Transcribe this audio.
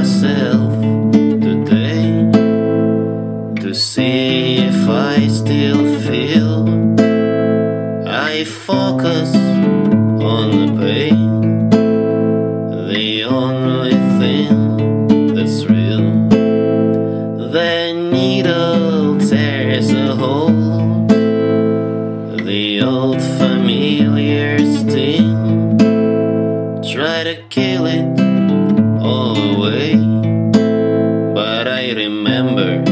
myself today to see if I still feel. I focus on the pain, the only thing that's real. The needle tears a hole, the old familiar sting. Try to kill it all away, but I remember